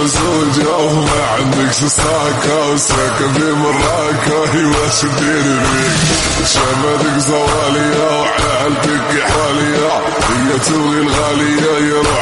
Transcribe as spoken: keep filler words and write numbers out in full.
زوجة وما عندك ساكة وساكن في مراكة ايوا شديني بيك شمالك زوالية وعلى عيلتك حالية هي تبغي الغالية يروح